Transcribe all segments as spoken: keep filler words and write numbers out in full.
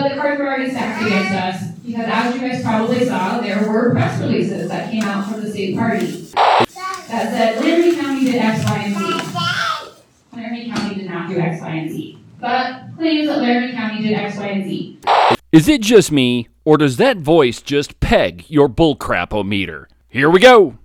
But the cards were already stacked against us because, as you guys probably saw, there were press releases that came out from the state party that said Laramie County did X, Y, and Z. Laramie County did not do X, Y, and Z, but claims that Laramie County did X, Y, and Z. Is it just me, or does that voice just peg your bullcrap-o-meter? Here we go!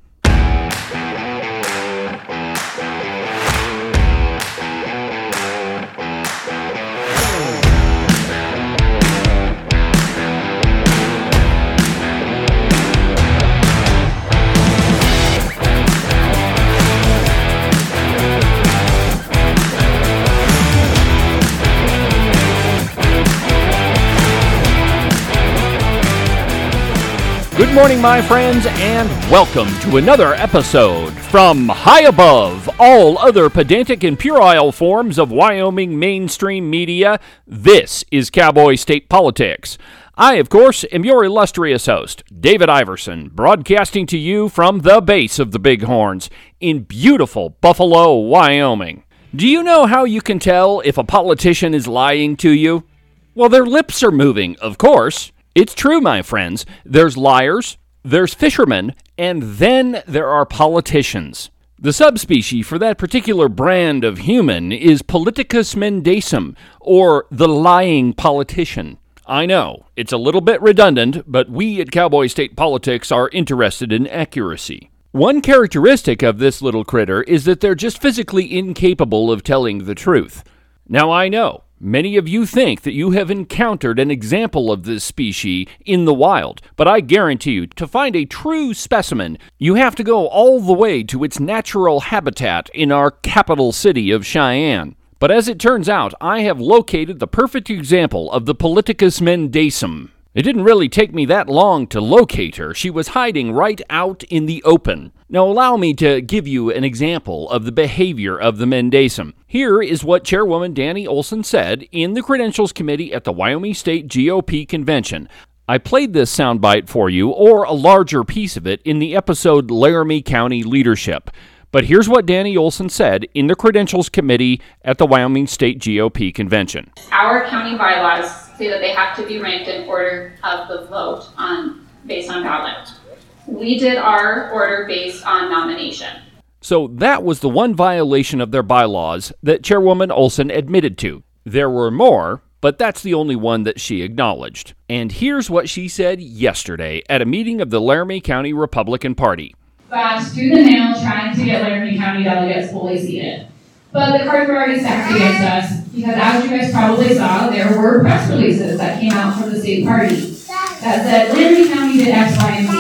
Good morning, my friends, and welcome to another episode from high above all other pedantic and puerile forms of Wyoming mainstream media. This is Cowboy State Politics. I, of course, am your illustrious host, David Iverson, broadcasting to you from the base of the Bighorns in beautiful Buffalo, Wyoming. Do you know how you can tell if a politician is lying to you? Well, their lips are moving, of course. It's true, my friends. There's liars, there's fishermen, and then there are politicians. The subspecies for that particular brand of human is Politicus mendacum, or the lying politician. I know, it's a little bit redundant, but we at Cowboy State Politics are interested in accuracy. One characteristic of this little critter is that they're just physically incapable of telling the truth. Now, I know many of you think that you have encountered an example of this species in the wild, but I guarantee you, to find a true specimen, you have to go all the way to its natural habitat in our capital city of Cheyenne. But as it turns out, I have located the perfect example of the Politicus mendacum. It didn't really take me that long to locate her. She was hiding right out in the open. Now allow me to give you an example of the behavior of the mendacum. Here is what Chairwoman Danny Olson said in the Credentials Committee at the Wyoming State G O P Convention. I played this soundbite for you, or a larger piece of it, in the episode Laramie County Leadership. But here's what Danny Olson said in the Credentials Committee at the Wyoming State G O P Convention. Our county bylaws say that they have to be ranked in order of the vote on based on ballot. We did our order based on nomination. So that was the one violation of their bylaws that Chairwoman Olson admitted to. There were more, but that's the only one that she acknowledged. And here's what she said yesterday at a meeting of the Laramie County Republican Party. Fast to the nail trying to get Laramie County delegates fully seated. But the cards were already stacked against us because, as you guys probably saw, there were press releases that came out from the state party that said Laramie County did X, Y, and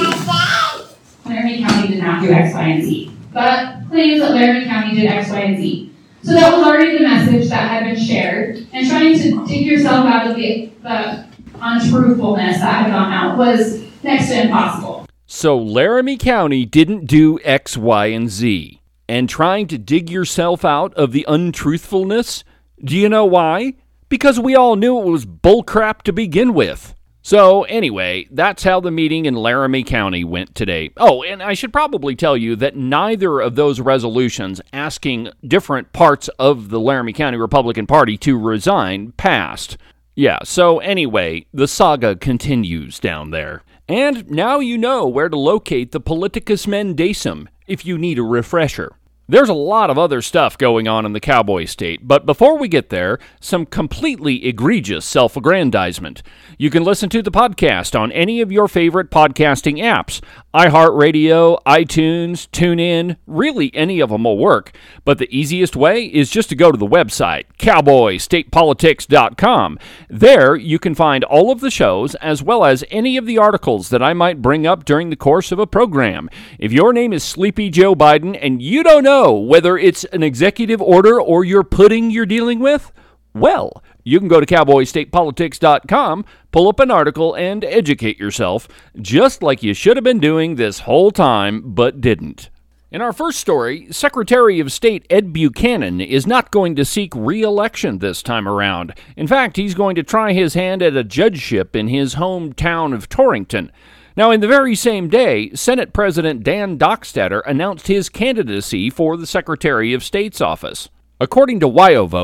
Z. Laramie County did not do X, Y, and Z, but claims that Laramie County did X, Y, and Z. So that was already the message that had been shared, and trying to dig yourself out of the, the untruthfulness that had gone out was next to impossible. So Laramie County didn't do X, Y, and Z. And trying to dig yourself out of the untruthfulness? Do you know why? Because we all knew it was bullcrap to begin with. So anyway, that's how the meeting in Laramie County went today. Oh, and I should probably tell you that neither of those resolutions asking different parts of the Laramie County Republican Party to resign passed. Yeah, so anyway, the saga continues down there. And now you know where to locate the Politicus mendacum if you need a refresher. There's a lot of other stuff going on in the Cowboy State, but before we get there, some completely egregious self-aggrandizement. You can listen to the podcast on any of your favorite podcasting apps. iHeartRadio, iTunes, TuneIn, really any of them will work. But the easiest way is just to go to the website, cowboy state politics dot com. There you can find all of the shows as well as any of the articles that I might bring up during the course of a program. If your name is Sleepy Joe Biden and you don't know whether it's an executive order or your pudding you're dealing with, well, you can go to cowboy state politics dot com, pull up an article, and educate yourself, just like you should have been doing this whole time, but didn't. In our first story, Secretary of State Ed Buchanan is not going to seek re-election this time around. In fact, he's going to try his hand at a judgeship in his hometown of Torrington. Now, in the very same day, Senate President Dan Dockstader announced his candidacy for the Secretary of State's office. According to WyoVote,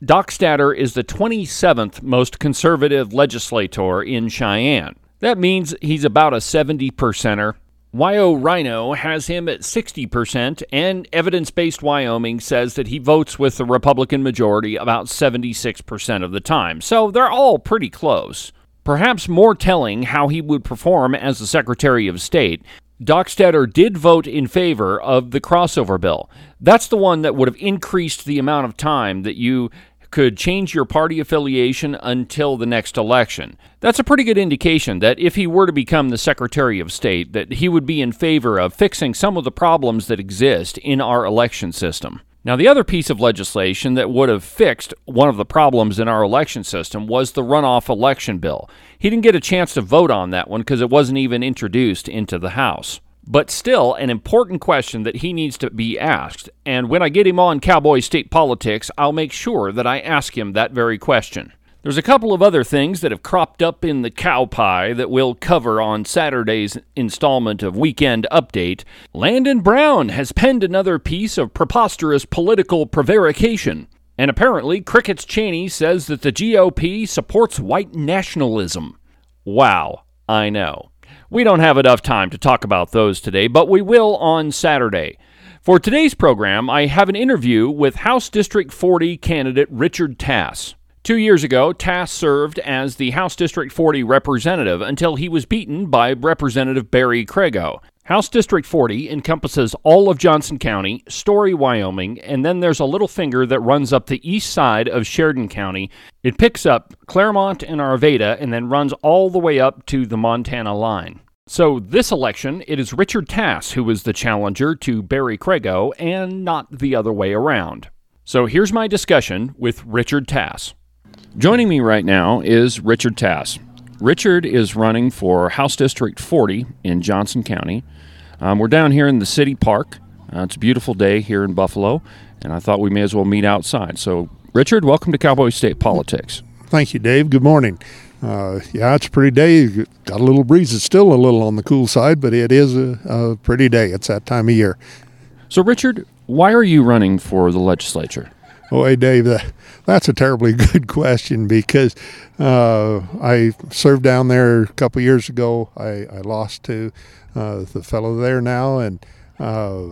Dockstader is the twenty-seventh most conservative legislator in Cheyenne. That means he's about a seventy percenter. WyoRhino has him at sixty percent, and Evidence-Based Wyoming says that he votes with the Republican majority about seventy-six percent of the time. So they're all pretty close. Perhaps more telling how he would perform as the Secretary of State, Dockstader did vote in favor of the crossover bill. That's the one that would have increased the amount of time that you could change your party affiliation until the next election. That's a pretty good indication that if he were to become the Secretary of State, that he would be in favor of fixing some of the problems that exist in our election system. Now, the other piece of legislation that would have fixed one of the problems in our election system was the runoff election bill. He didn't get a chance to vote on that one because it wasn't even introduced into the House. But still, an important question that he needs to be asked, and when I get him on Cowboy State Politics, I'll make sure that I ask him that very question. There's a couple of other things that have cropped up in the cow pie that we'll cover on Saturday's installment of Weekend Update. Landon Brown has penned another piece of preposterous political prevarication. And apparently, Crickets Cheney says that the G O P supports white nationalism. Wow, I know. We don't have enough time to talk about those today, but we will on Saturday. For today's program, I have an interview with House District forty candidate Richard Tass. Two years ago, Tass served as the House District forty representative until he was beaten by Representative Barry Crego. House District forty encompasses all of Johnson County, Story, Wyoming, and then there's a little finger that runs up the east side of Sheridan County. It picks up Claremont and Arvada and then runs all the way up to the Montana line. So this election, it is Richard Tass who is the challenger to Barry Crego and not the other way around. So here's my discussion with Richard Tass. Joining me right now is Richard Tass. Richard is running for House District forty in Johnson County. Um, we're down here in the city park. Uh, it's a beautiful day here in Buffalo, and I thought we may as well meet outside. So, Richard, welcome to Cowboy State Politics. Thank you, Dave. Good morning. Uh, yeah, it's a pretty day. Got a little breeze. It's still a little on the cool side, but it is a, a pretty day. It's that time of year. So, Richard, why are you running for the legislature? Oh, hey, Dave, that, that's a terribly good question because uh, I served down there a couple years ago. I, I lost to uh, the fellow there now, and uh,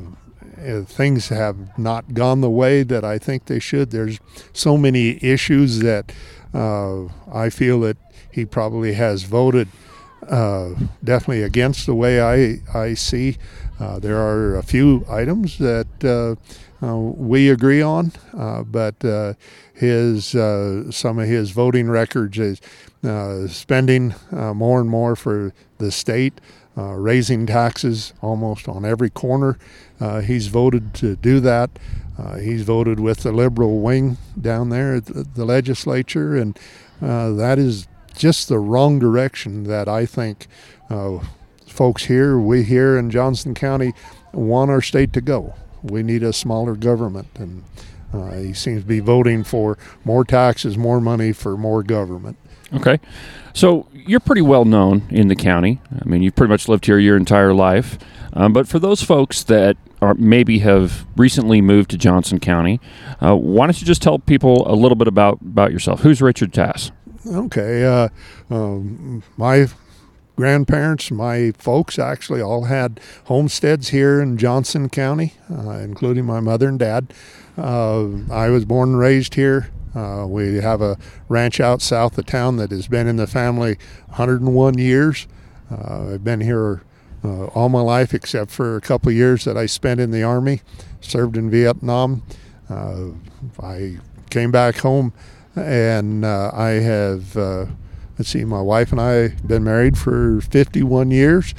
things have not gone the way that I think they should. There's so many issues that uh, I feel that he probably has voted uh, definitely against the way I, I see. Uh, there are a few items that uh, uh, we agree on, uh, but uh, his uh, some of his voting records is uh, spending uh, more and more for the state, uh, raising taxes almost on every corner. Uh, he's voted to do that. Uh, he's voted with the liberal wing down there at the, the legislature, and uh, that is just the wrong direction that I think uh, folks here, we here in Johnson County, want our state to go. We need a smaller government, and uh, he seems to be voting for more taxes, more money for more government. Okay. So you're pretty well known in the county. I mean, you've pretty much lived here your entire life. Um, but for those folks that are maybe have recently moved to Johnson County, uh, why don't you just tell people a little bit about, about yourself? Who's Richard Tass? Okay. Uh, um, my grandparents, my folks actually all had homesteads here in Johnson County, uh, including my mother and dad. Uh, I was born and raised here. Uh, we have a ranch out south of town that has been in the family one hundred one years. Uh, I've been here uh, all my life except for a couple of years that I spent in the Army, served in Vietnam. Uh, I came back home, and uh, I have, uh, let's see, my wife and I have been married for fifty-one years,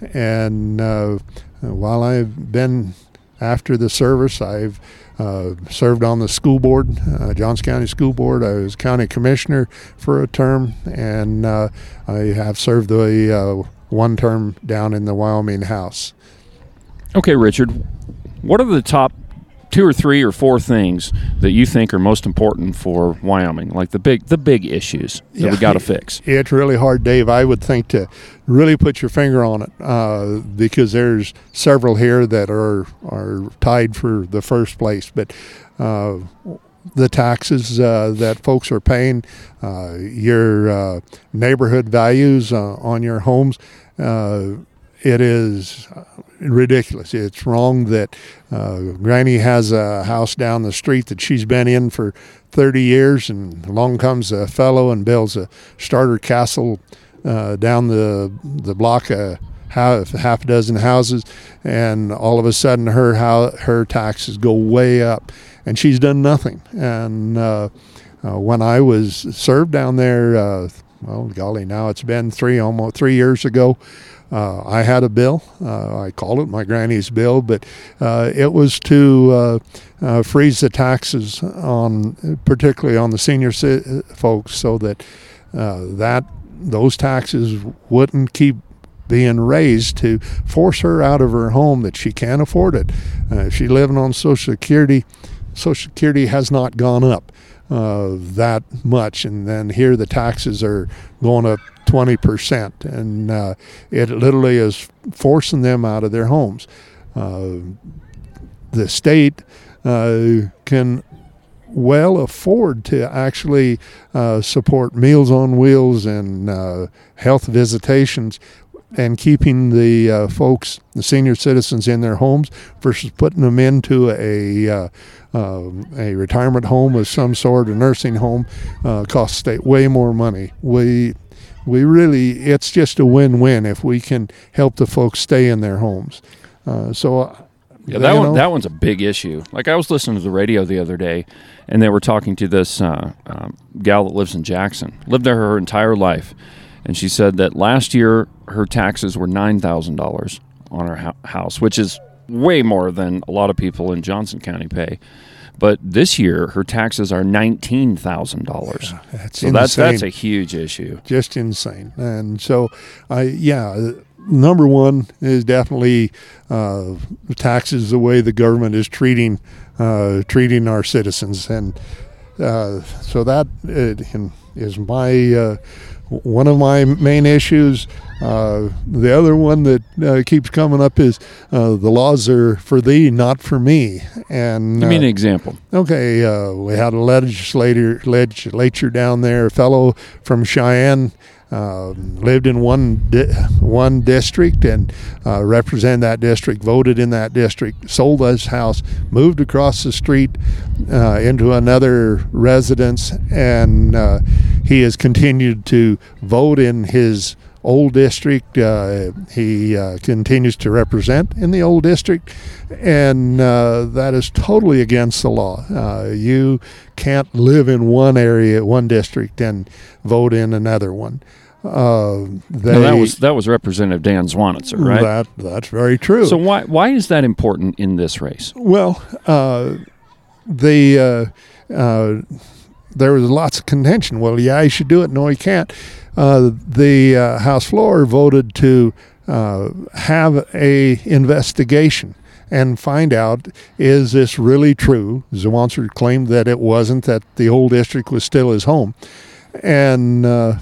and uh, while I've been after the service, I've Uh, served on the school board, uh, Johnson County School Board. I was county commissioner for a term, and uh, I have served the uh, one term down in the Wyoming House. Okay, Richard, what are the top two or three or four things that you think are most important for Wyoming, like the big the big issues that yeah, we got to fix? It's really hard, Dave, I would think, to really put your finger on it uh, because there's several here that are are tied for the first place. But uh, the taxes uh, that folks are paying, uh, your uh, neighborhood values uh, on your homes. Uh, it is ridiculous. It's wrong that uh, Granny has a house down the street that she's been in for thirty years, and along comes a fellow and builds a starter castle uh, down the the block, uh, half, half a dozen houses, and all of a sudden her how her taxes go way up, and she's done nothing. And uh, uh, when I was served down there, uh, well, golly, now it's been three almost three years ago. Uh, I had a bill. Uh, I called it my granny's bill, but uh, it was to uh, uh, freeze the taxes on, particularly on the senior ci- folks, so that uh, that those taxes wouldn't keep being raised to force her out of her home that she can't afford it. Uh, if she's living on Social Security, Social Security has not gone up uh, that much, and then here the taxes are going up twenty percent, and uh, it literally is forcing them out of their homes. Uh, the state uh, can well afford to actually uh, support Meals on Wheels and uh, health visitations and keeping the uh, folks, the senior citizens, in their homes versus putting them into a uh, uh, a retirement home of some sort, a nursing home. Uh, costs state way more money. We We really, it's just a win-win if we can help the folks stay in their homes. Uh, so, yeah, that one, that one's a big issue. Like, I was listening to the radio the other day, and they were talking to this uh, um, gal that lives in Jackson, lived there her entire life, and she said that last year her taxes were nine thousand dollars on her ho- house, which is way more than a lot of people in Johnson County pay. But this year, her taxes are nineteen thousand dollars. Yeah, that's so insane. that's that's a huge issue. Just insane. And so, I yeah, number one is definitely uh, taxes, the way the government is treating uh, treating our citizens, and uh, so that uh, is my uh, one of my main issues. Uh, the other one that uh, keeps coming up is uh, the laws are for thee, not for me. And give me an uh, example. Okay, uh, we had a legislator legislature down there, a fellow from Cheyenne, uh, lived in one di- one district and uh, represented that district, voted in that district, sold his house, moved across the street uh, into another residence, and uh, he has continued to vote in his old district. Uh, he uh, continues to represent in the old district, and uh, that is totally against the law. Uh, you can't live in one area, one district, and vote in another one. Uh, they, now that was that was Representative Dan Zwanitzer, right? That that's very true. So why why is that important in this race? Well, uh, the uh, uh, there was lots of contention. Well, yeah, he should do it. No, he can't. Uh, the uh, House floor voted to uh, have a investigation and find out, is this really true? Zwanitzer claimed that it wasn't, that the old district was still his home. And uh,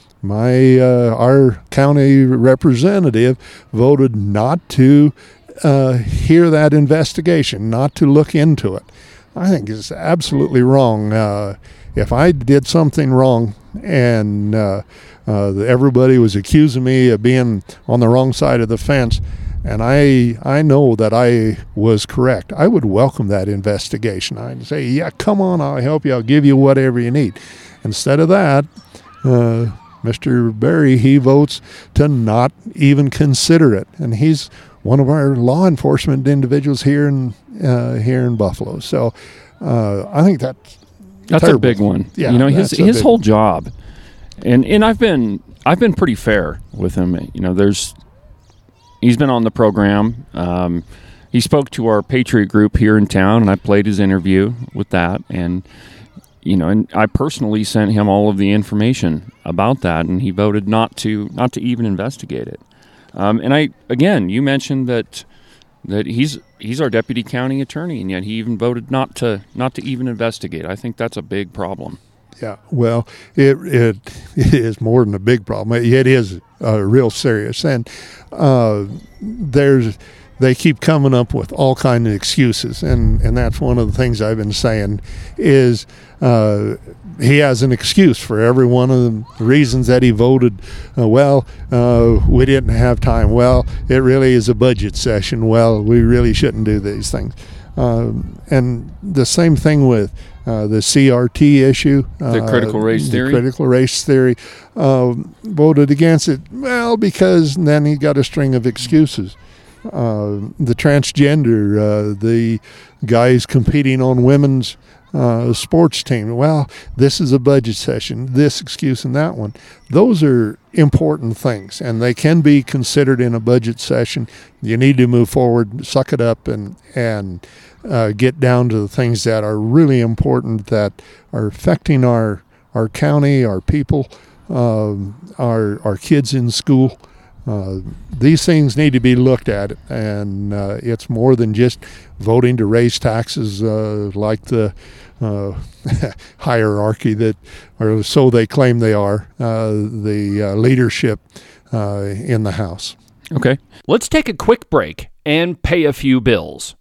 my uh, our county representative voted not to uh, hear that investigation, not to look into it. I think it's absolutely wrong. Uh, if I did something wrong and uh, uh, everybody was accusing me of being on the wrong side of the fence, and I I know that I was correct, I would welcome that investigation. I'd say, yeah, come on, I'll help you, I'll give you whatever you need. Instead of that, uh, Mister Berry, he votes to not even consider it, and he's one of our law enforcement individuals here in uh, here in Buffalo. So uh, I think that's That's terrible. a big one. Yeah, you know, his that's a his big whole one. job, and and I've been I've been pretty fair with him. You know, there's he's been on the program. Um, he spoke to our Patriot group here in town, and I played his interview with that. And you know, and I personally sent him all of the information about that, and he voted not to not to even investigate it. Um, and I again, you mentioned that. That he's he's our deputy county attorney, and yet he even voted not to not to even investigate. I think that's a big problem. Yeah, well, it it, it is more than a big problem. It is uh, real serious, and uh, there's they keep coming up with all kinds of excuses, and, and that's one of the things I've been saying is uh, he has an excuse for every one of the reasons that he voted. Uh, well, uh, we didn't have time. Well, it really is a budget session. Well, we really shouldn't do these things. Um, and the same thing with uh, the C R T issue. The uh, critical race the theory? critical race theory. Uh, voted against it. Well, because then he got a string of excuses. Uh, the transgender, uh, the guys competing on women's uh, sports team. Well, this is a budget session, this excuse and that one. Those are important things, and they can be considered in a budget session. You need to move forward, suck it up, and and uh, get down to the things that are really important, that are affecting our our county, our people, um, our our kids in school. Uh, these things need to be looked at, and uh, it's more than just voting to raise taxes uh, like the uh, hierarchy that, or so they claim they are, uh, the uh, leadership uh, in the House. Okay. Let's take a quick break and pay a few bills.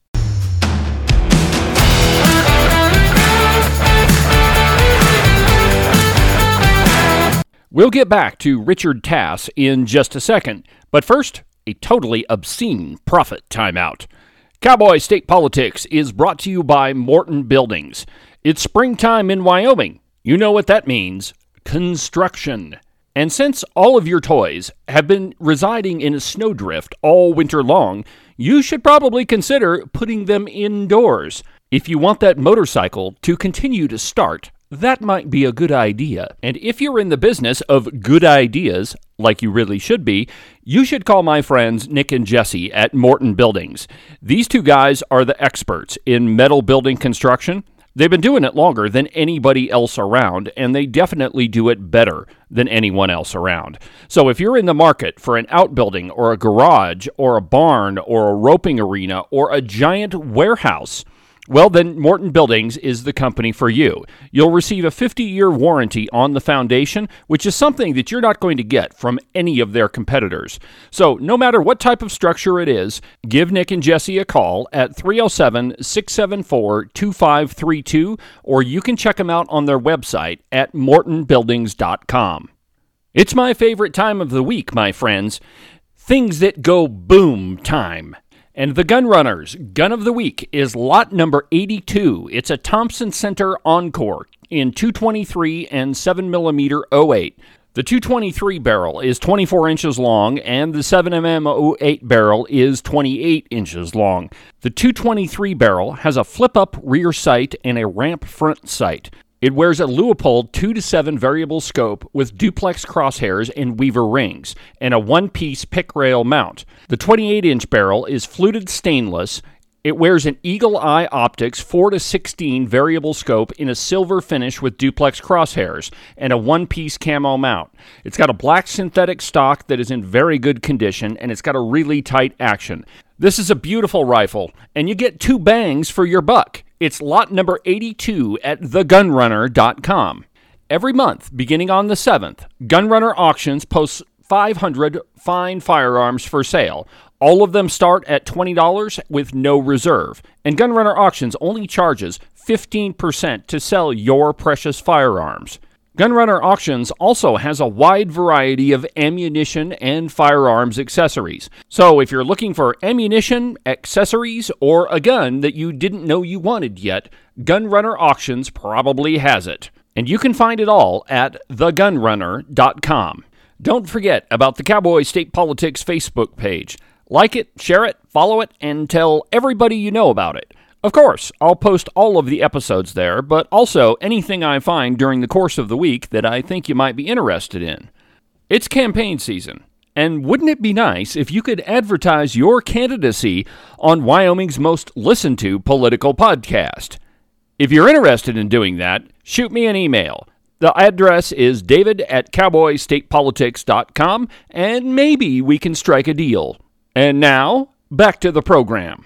We'll get back to Richard Tass in just a second, but first, a totally obscene profit timeout. Cowboy State Politics is brought to you by Morton Buildings. It's springtime in Wyoming. You know what that means. Construction. And since all of your toys have been residing in a snowdrift all winter long, you should probably consider putting them indoors. If you want that motorcycle to continue to start, that might be a good idea. And if you're in the business of good ideas, like you really should be, you should call my friends Nick and Jesse at Morton Buildings. These two guys are the experts in metal building construction. They've been doing it longer than anybody else around, and they definitely do it better than anyone else around. So if you're in the market for an outbuilding or a garage or a barn or a roping arena or a giant warehouse, well, then Morton Buildings is the company for you. You'll receive a fifty-year warranty on the foundation, which is something that you're not going to get from any of their competitors. So no matter what type of structure it is, give Nick and Jesse a call at three oh seven, six seven four, two five three two, or you can check them out on their website at morton buildings dot com. It's my favorite time of the week, my friends. Things that go boom time. And the Gunrunners Gun of the Week is lot number eighty-two. It's a Thompson Center Encore in two twenty-three and seven millimeter oh eight. The two twenty-three barrel is twenty-four inches long, and the seven millimeter oh eight barrel is twenty-eight inches long. The two twenty-three barrel has a flip-up rear sight and a ramp front sight. It wears a Leupold two to seven variable scope with duplex crosshairs and weaver rings, and a one-piece pick rail mount. The twenty-eight inch barrel is fluted stainless. It wears an Eagle Eye Optics four to sixteen variable scope in a silver finish with duplex crosshairs, and a one-piece camo mount. It's got a black synthetic stock that is in very good condition, and it's got a really tight action. This is a beautiful rifle, and you get two bangs for your buck. It's lot number eighty-two at the gun runner dot com. Every month, beginning on the seventh, Gunrunner Auctions posts five hundred fine firearms for sale. All of them start at twenty dollars with no reserve. And Gunrunner Auctions only charges fifteen percent to sell your precious firearms. Gunrunner Auctions also has a wide variety of ammunition and firearms accessories. So if you're looking for ammunition, accessories, or a gun that you didn't know you wanted yet, Gunrunner Auctions probably has it. And you can find it all at the gun runner dot com. Don't forget about the Cowboy State Politics Facebook page. Like it, share it, follow it, and tell everybody you know about it. Of course, I'll post all of the episodes there, but also anything I find during the course of the week that I think you might be interested in. It's campaign season, and wouldn't it be nice if you could advertise your candidacy on Wyoming's most listened to political podcast? If you're interested in doing that, shoot me an email. The address is david at cowboy state politics dot com, and maybe we can strike a deal. And now, back to the program.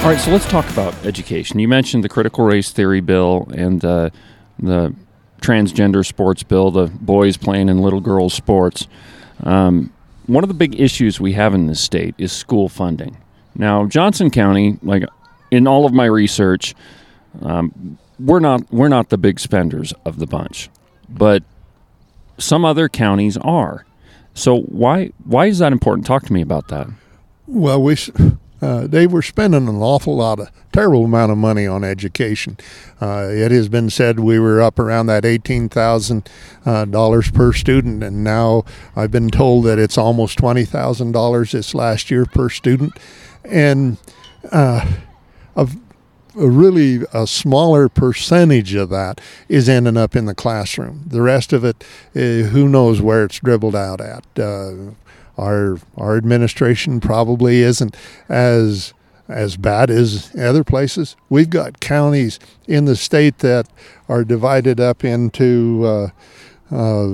All right, so let's talk about education. You mentioned the critical race theory bill and uh, the transgender sports bill, the boys playing in little girls' sports. Um, one of the big issues we have in this state is school funding. Now, Johnson County, like in all of my research, um, we're not we're not the big spenders of the bunch, but some other counties are. So why why is that important? Talk to me about that. Well, we. Uh, Dave, we're spending an awful lot of, terrible amount of money on education. Uh, it has been said we were up around that eighteen thousand dollars uh, per student, and now I've been told that it's almost twenty thousand dollars this last year per student. And uh, a, a really a smaller percentage of that is ending up in the classroom. The rest of it, uh, who knows where it's dribbled out at. Uh, Our our administration probably isn't as as bad as other places. We've got counties in the state that are divided up into, uh, uh,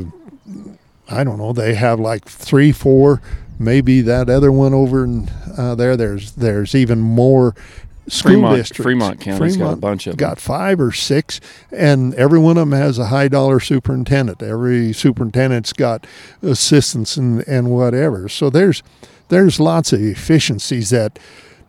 I don't know, they have like three, four, maybe that other one over in, uh, there. There's there's even more school Fremont, districts. Fremont County's Fremont got a bunch of them. Got five or six, and every one of them has a high dollar superintendent. Every superintendent's got assistants and, and whatever. So there's there's lots of efficiencies that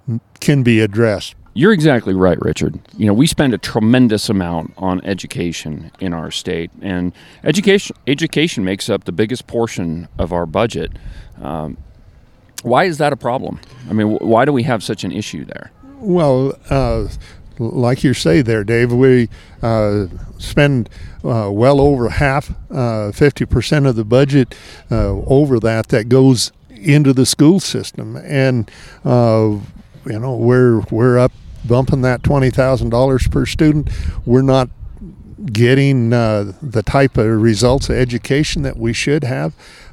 can be addressed. You're exactly right, Richard. You know, we spend a tremendous amount on education in our state, and education education makes up the biggest portion of our budget. Um, why is that a problem? I mean, why do we have such an issue there? Well, uh, like you say there, Dave, we uh, spend uh, well over half, uh, fifty percent of the budget uh, over that that goes into the school system. And, uh, you know, we're, we're up bumping that twenty thousand dollars per student. We're not getting uh, the type of results of education that we should have.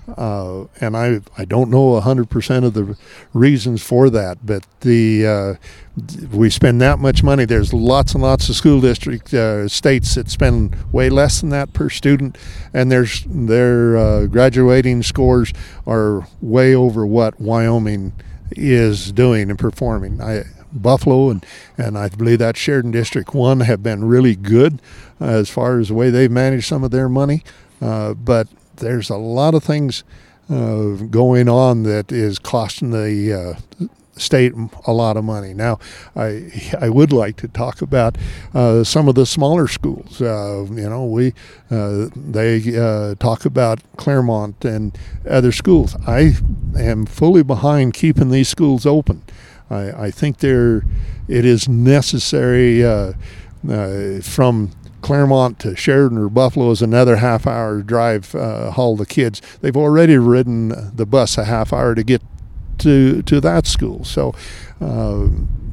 Uh, and I I don't know one hundred percent of the reasons for that, but the uh, we spend that much money. There's lots and lots of school district uh, states that spend way less than that per student, and there's their uh, graduating scores are way over what Wyoming is doing and performing. I, Buffalo and, and I believe that Sheridan District one have been really good uh, as far as the way they've managed some of their money, uh, but there's a lot of things uh, going on that is costing the uh, state a lot of money. Now, I I would like to talk about uh, some of the smaller schools. Uh, you know, we uh, they uh, talk about Claremont and other schools. I am fully behind keeping these schools open. I, I think there it is necessary uh, uh, from Claremont to Sheridan or Buffalo is another half hour drive, uh, haul the kids. They've already ridden the bus a half hour to get to to that school. So uh,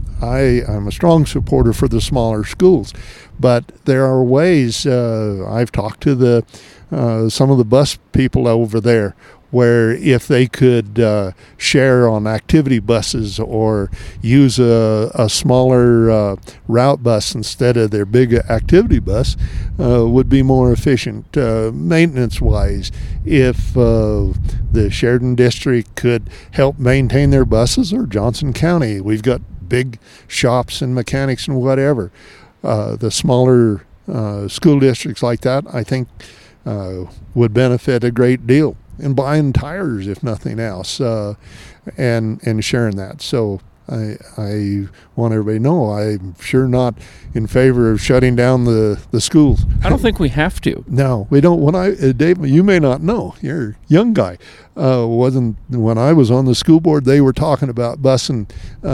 I, I'm a strong supporter for the smaller schools. But there are ways, uh, I've talked to the uh, some of the bus people over there, where if they could uh, share on activity buses or use a, a smaller uh, route bus instead of their big activity bus, uh, would be more efficient uh, maintenance-wise. If uh, the Sheridan District could help maintain their buses, or Johnson County, we've got big shops and mechanics and whatever. Uh, the smaller uh, school districts like that, I think, uh, would benefit a great deal. And buying tires, if nothing else, uh, and and sharing that. So I I want everybody to know I'm sure not in favor of shutting down the, the schools. I don't think we have to. No, we don't. When I uh, Dave, you may not know. You're a young guy. Uh, wasn't when I was on the school board, they were talking about busing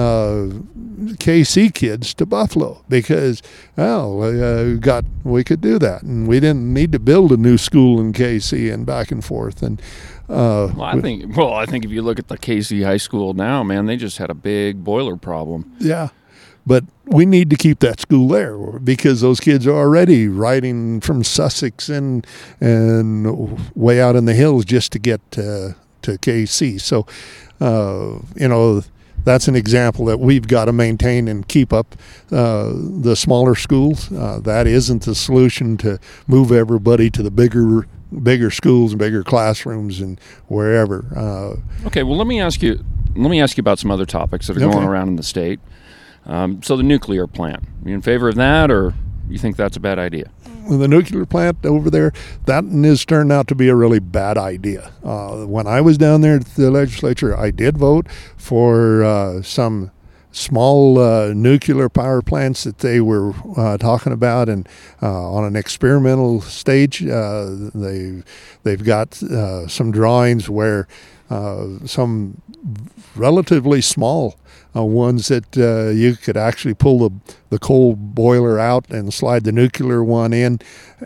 uh, K C kids to Buffalo because well, uh, got we could do that, and we didn't need to build a new school in K C and back and forth. And uh, well, I think well, I think if you look at the K C High School now, man, they just had a big boiler problem. Yeah. But we need to keep that school there because those kids are already riding from Sussex and and way out in the hills just to get to, to K C. So, uh, you know, that's an example that we've got to maintain and keep up uh, the smaller schools. Uh, that isn't the solution to move everybody to the bigger bigger schools and bigger classrooms and wherever. Uh, okay, well, let me ask you. Let me ask you about some other topics that are okay. going around in the state. Um, so the nuclear plant, you in favor of that, or you think that's a bad idea? Well, the nuclear plant over there, that has turned out to be a really bad idea. Uh, when I was down there at the legislature, I did vote for uh, some small uh, nuclear power plants that they were uh, talking about, and uh, on an experimental stage, uh, they they've got uh, some drawings where uh, some relatively small uh, ones that uh, you could actually pull the the coal boiler out and slide the nuclear one in,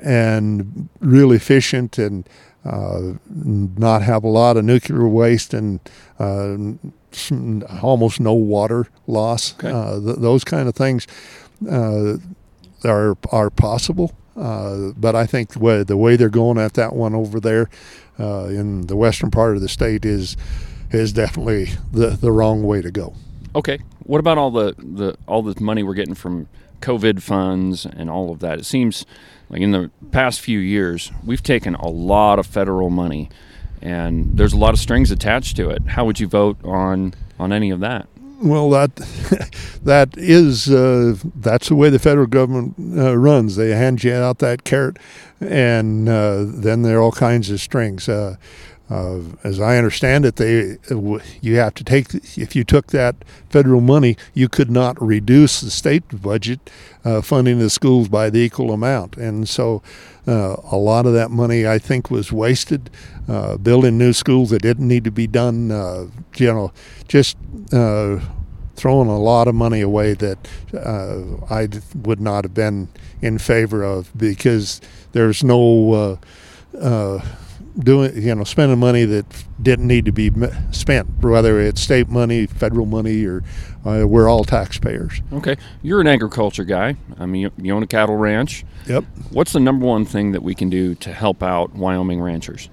and real efficient, and uh, not have a lot of nuclear waste, and uh, some, almost no water loss. Okay. Uh, th- those kind of things uh, are are possible. Uh, but I think the way, the way they're going at that one over there uh, in the western part of the state is is definitely the, the wrong way to go. Okay. What about all the, the all the money we're getting from COVID funds and all of that? It seems like in the past few years, we've taken a lot of federal money, and there's a lot of strings attached to it. How would you vote on, on any of that? Well, that that is uh, that's the way the federal government uh, runs. They hand you out that carrot, and uh, then there are all kinds of strings. Uh, Uh, as I understand it, they you have to take if you took that federal money, you could not reduce the state budget uh, funding the schools by the equal amount, and so uh, a lot of that money I think was wasted uh, building new schools that didn't need to be done. Uh, you know, just uh, throwing a lot of money away that uh, I would not have been in favor of, because there's no. Uh, uh, doing you know spending money that didn't need to be spent, whether it's state money, federal money, or uh, we're all taxpayers. Okay, you're an agriculture guy. I mean, you, you own a cattle ranch. Yep. What's the number one thing that we can do to help out Wyoming ranchers?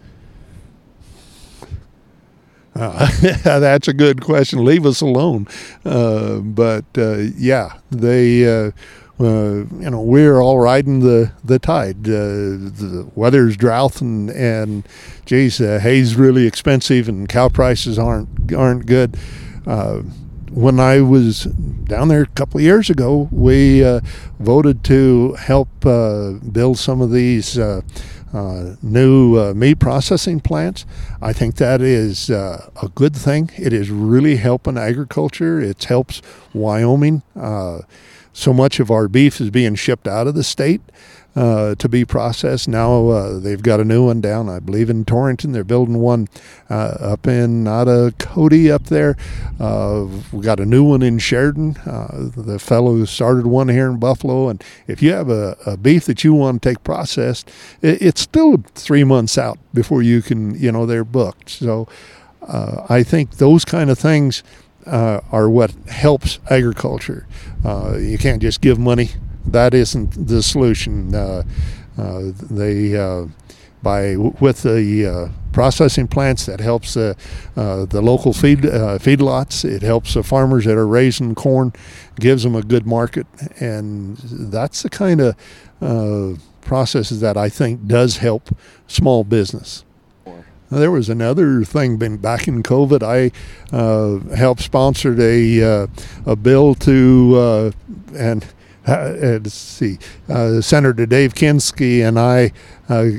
Uh, that's a good question. Leave us alone. Uh, but uh, yeah, they. Uh, Uh, you know, we're all riding the the tide. Uh, the weather's drought, and and geez, uh, hay's really expensive, and cow prices aren't aren't good. Uh, when I was down there a couple of years ago, we uh, voted to help uh, build some of these uh, uh, new uh, meat processing plants. I think that is uh, a good thing. It is really helping agriculture. It helps Wyoming. Uh, So much of our beef is being shipped out of the state uh, to be processed. Now uh, they've got a new one down, I believe, in Torrington. They're building one uh, up in out of Cody up there. Uh, we got a new one in Sheridan. Uh, the fellow who started one here in Buffalo. And if you have a, a beef that you want to take processed, it, it's still three months out before you can, you know, they're booked. So uh, I think those kind of things Uh, are what helps agriculture. Uh, you can't just give money. That isn't the solution. Uh, uh, they uh, by with the uh, processing plants, that helps the uh, the local feed uh, feedlots. It helps the farmers that are raising corn, gives them a good market, and that's the kind of uh, processes that I think does help small business. There was another thing been back in COVID. I uh, helped sponsored a uh, a bill to uh, and uh, let's see, uh, Senator Dave Kinski and I uh,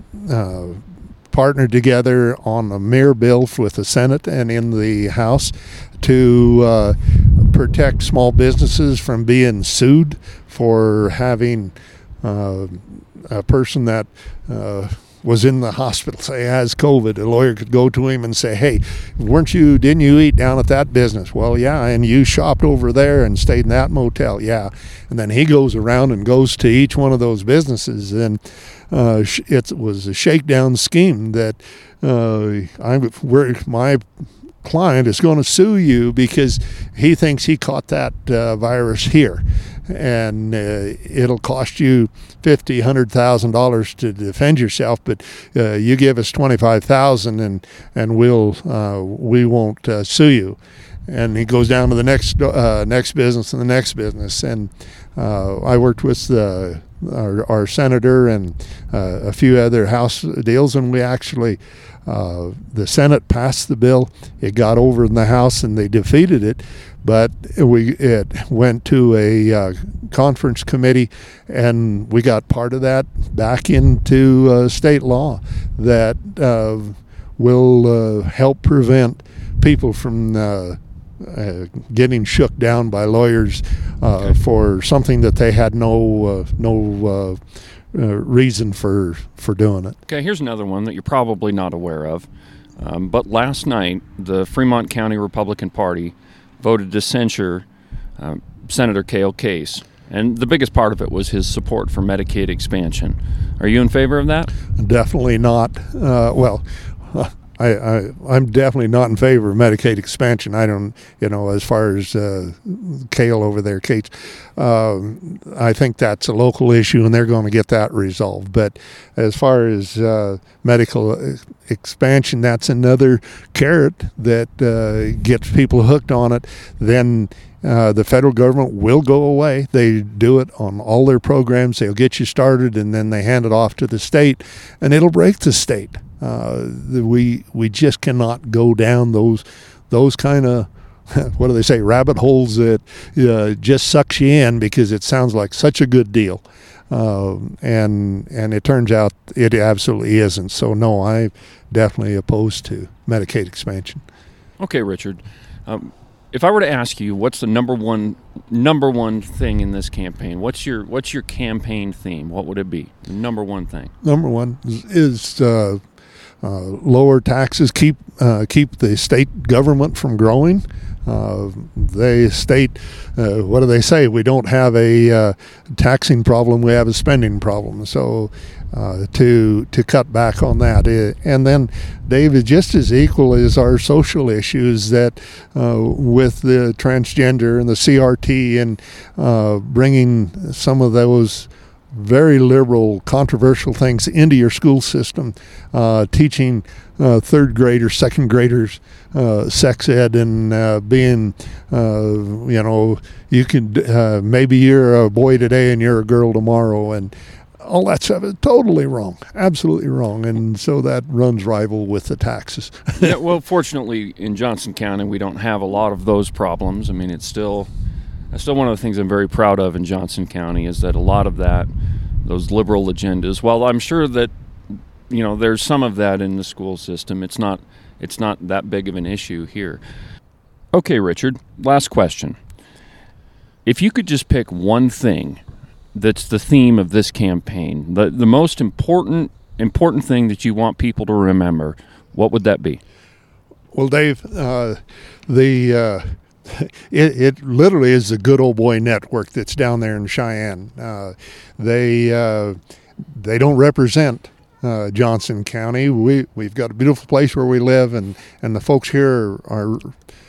uh, partnered together on a mirror bill with the Senate and in the House to uh, protect small businesses from being sued for having uh, a person that. Uh, was in the hospital, say has COVID. A lawyer could go to him and say, hey, weren't you, didn't you eat down at that business? Well, yeah, and you shopped over there and stayed in that motel, yeah. And then he goes around and goes to each one of those businesses, and uh, it was a shakedown scheme that uh, I'm, we're, my client is going to sue you because he thinks he caught that uh, virus here. And uh, it'll cost you fifty, hundred thousand dollars to defend yourself, but uh, you give us twenty-five thousand, and and we'll uh, we won't uh, sue you. And he goes down to the next uh, next business and the next business. And uh, I worked with the our, our senator and uh, a few other House deals, and we actually, uh, the Senate passed the bill. It got over in the House, and they defeated it. But we it went to a uh, conference committee, and we got part of that back into uh, state law that uh, will uh, help prevent people from uh, uh, getting shook down by lawyers uh, okay. for something that they had no uh, no uh, uh, reason for for doing it. Okay, here's another one that you're probably not aware of. Um, but last night, the Fremont County Republican Party voted to censure uh, Senator Cale Case. And the biggest part of it was his support for Medicaid expansion. Are you in favor of that? Definitely not. Uh, well, I, I, I'm definitely not in favor of Medicaid expansion. I don't, you know, as far as uh, Cale over there, Kate, um, I think that's a local issue, and they're going to get that resolved. But as far as uh, medical expansion, that's another carrot that uh, gets people hooked on it. Then uh, the federal government will go away. They do it on all their programs. They'll get you started, and then they hand it off to the state, and it'll break the state. Uh, we we just cannot go down those those kind of what do they say rabbit holes that uh, just sucks you in because it sounds like such a good deal, uh, and and it turns out it absolutely isn't. So no, I'm definitely opposed to Medicaid expansion. Okay, Richard. Um, if I were to ask you, what's the number one number one thing in this campaign? What's your what's your campaign theme? What would it be? The number one thing. Number one is. is uh, Uh, lower taxes, keep uh, keep the state government from growing. Uh, they state, uh, what do they say? We don't have a uh, taxing problem; we have a spending problem. So, uh, to to cut back on that, and then, Dave, is just as equal as our social issues that uh, with the transgender and the C R T and uh, bringing some of those very liberal, controversial things into your school system, uh, teaching uh, third graders, second graders uh, sex ed, and uh, being, uh, you know, you can uh, maybe you're a boy today and you're a girl tomorrow, and all that stuff is totally wrong, absolutely wrong, and so that runs rival with the taxes. Yeah, well, fortunately, in Johnson County, we don't have a lot of those problems. I mean, it's still. That's still one of the things I'm very proud of in Johnson County is that a lot of that, those liberal agendas, while I'm sure that, you know, there's some of that in the school system, it's not it's not that big of an issue here. Okay, Richard, last question. If you could just pick one thing that's the theme of this campaign, the, the most important important thing that you want people to remember, what would that be? Well, Dave, uh, the... Uh, It, it literally is the Good Old Boy Network that's down there in Cheyenne. Uh, they uh, they don't represent uh, Johnson County. We we've got a beautiful place where we live, and, and the folks here are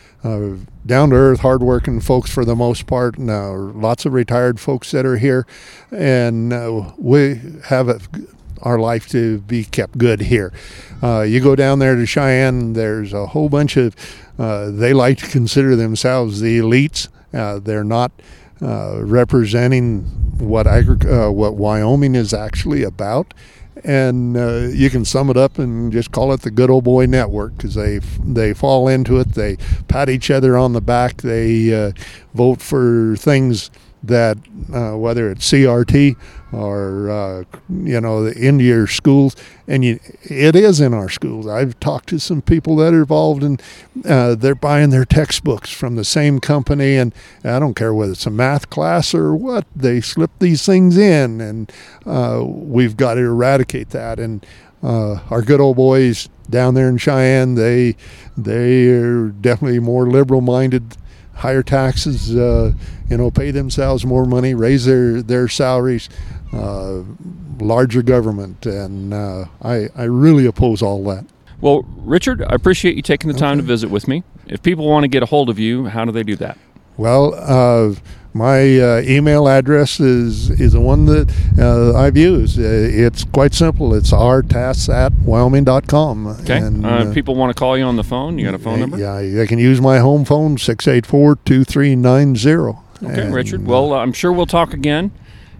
uh, down to earth, hardworking folks for the most part. And uh, lots of retired folks that are here, and uh, we have a. our life to be kept good here. Uh, you go down there to Cheyenne, there's a whole bunch of, uh, they like to consider themselves the elites. Uh, they're not uh, representing what agri- uh, what Wyoming is actually about. And uh, you can sum it up and just call it the Good Old Boy Network because they they fall into it. They pat each other on the back. They uh, vote for things that uh, whether it's C R T or uh, you know the into your schools, and you, it is in our schools. I've talked to some people that are involved, and uh, they're buying their textbooks from the same company, and I don't care whether it's a math class or what, they slip these things in, and uh, we've got to eradicate that. And uh, our good old boys down there in Cheyenne, they they are definitely more liberal-minded. Higher taxes, uh, you know, pay themselves more money, raise their, their salaries, uh, larger government, and uh, I, I really oppose all that. Well, Richard, I appreciate you taking the time okay. to visit with me. If people want to get a hold of you, how do they do that? Well, uh, my uh, email address is is the one that uh, I've used. Uh, it's quite simple. It's r tass at wyoming dot com. Okay. And, uh, uh, people want to call you on the phone. You got a phone number? Yeah, they can use my home phone, six eight four, two three nine zero. Okay, and, Richard. Well, uh, I'm sure we'll talk again.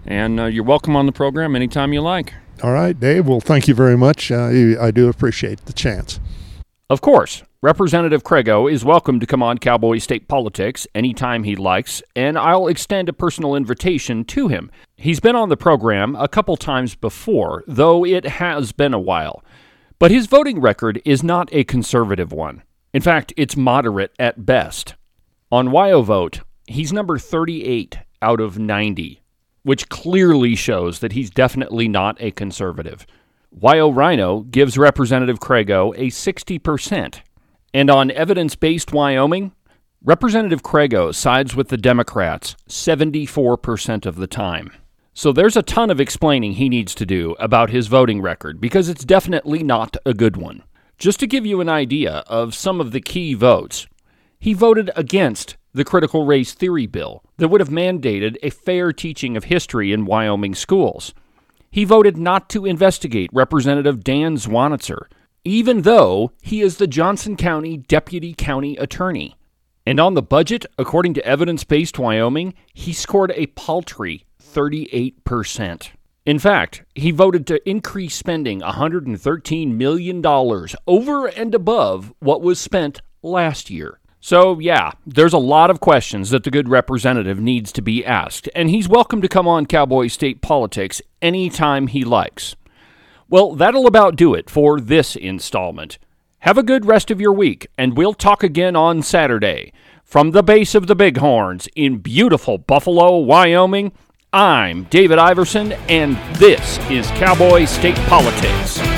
And uh, you're welcome on the program anytime you like. All right, Dave. Well, thank you very much. Uh, I do appreciate the chance. Of course, Representative Crego is welcome to come on Cowboy State Politics anytime he likes, and I'll extend a personal invitation to him. He's been on the program a couple times before, though it has been a while. But his voting record is not a conservative one. In fact, it's moderate at best. On WyoVote, he's number thirty-eight out of ninety, which clearly shows that he's definitely not a conservative. WyoRhino gives Representative Crego a sixty percent. And on Evidence-Based Wyoming, Representative Crego sides with the Democrats seventy-four percent of the time. So there's a ton of explaining he needs to do about his voting record, because it's definitely not a good one. Just to give you an idea of some of the key votes, he voted against the critical race theory bill that would have mandated a fair teaching of history in Wyoming schools. He voted not to investigate Representative Dan Zwanitzer, even though he is the Johnson County Deputy County Attorney. And on the budget, according to Evidence-Based Wyoming, he scored a paltry thirty-eight percent. In fact, he voted to increase spending one hundred thirteen million dollars over and above what was spent last year. So, yeah, there's a lot of questions that the good representative needs to be asked, and he's welcome to come on Cowboy State Politics anytime he likes. Well, that'll about do it for this installment. Have a good rest of your week, and we'll talk again on Saturday. From the base of the Bighorns in beautiful Buffalo, Wyoming, I'm David Iverson, and this is Cowboy State Politics.